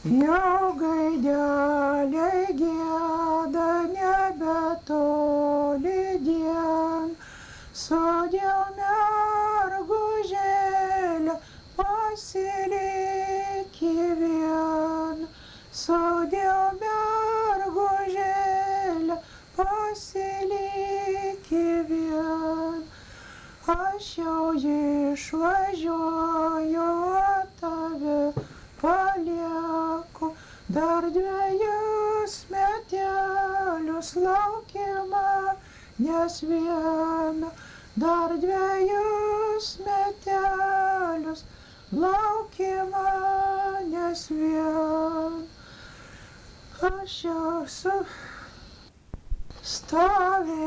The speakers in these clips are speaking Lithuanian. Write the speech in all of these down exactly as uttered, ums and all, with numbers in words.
Jau gaideliai gieda nebetoli dien, sodėl mergužėlė pasiliki vien, sodėl mergužėlė pasiliki vien. Aš jau išvažiuoju, o tave palieku, dar dviejus metelius laukimą, nes vieną, dar dviejus metelius laukimą, nes vieną. Aš jau su stovi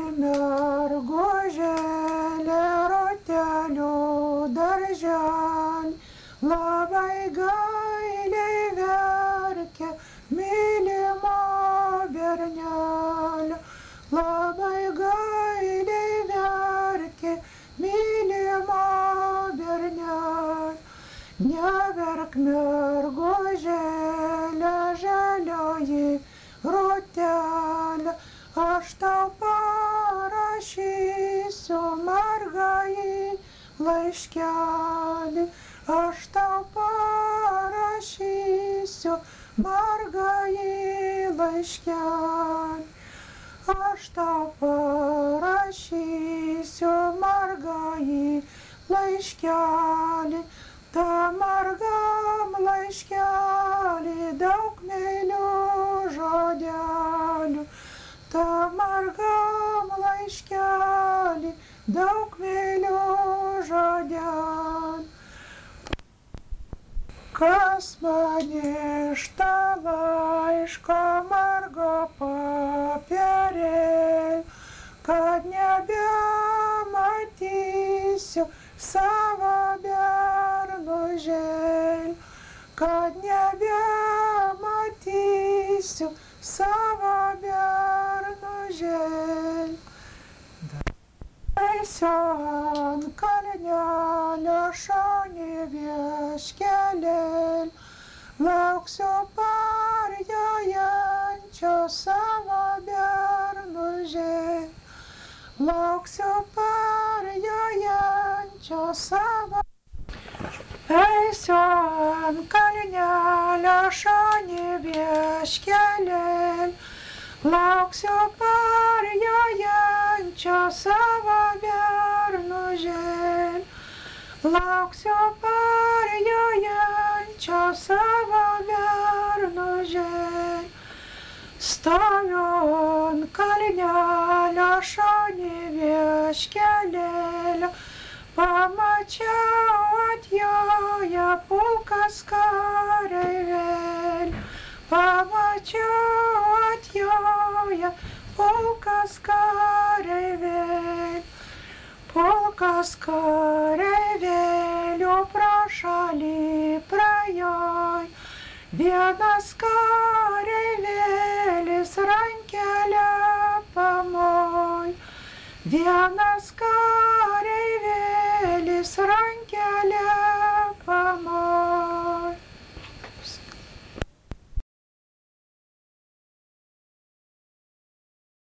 mergužėlė rotelių darželį, labai gailiai verkia mylimo bernelio, labai gailiai verkia mylimo bernelio. Neverk mergužėlė žalioji rotelė, aš tau parašysiu margąjį laiškelį, aš tau parašysiu margąjį laiškelį, aš tau parašysiu margąjį laiškelį, tam margam laiškelį daug meilių žodelių, tam margam laiškelį daug meilių žodelių. Kas man iš to laiško margo popierėlio, kad nebematysiu savo bernužėlio, kad nebematysiu savo bernužėlio. Eisiu ant kalnelio šonį vieškelėlį, lauksiu parjojančio savo bernužėlio, lauksiu parjojančio savo. Eisiu ant kalnelio šonį vieškelėlį, lauksiu parjojančio savo bernužėlio, lauksiu parjojančio savo bernužėlio. Stoviu ant kalnelio šonį vieškelėlio, pamačiau atjoja pulkas kareivėlių, pamačiau atjoja pulkas kareivėlių, pulkas kareivėlių pro šalį prajojo, vienas kareivėlis rankelę pamojo, vienas kareivėlis rankelę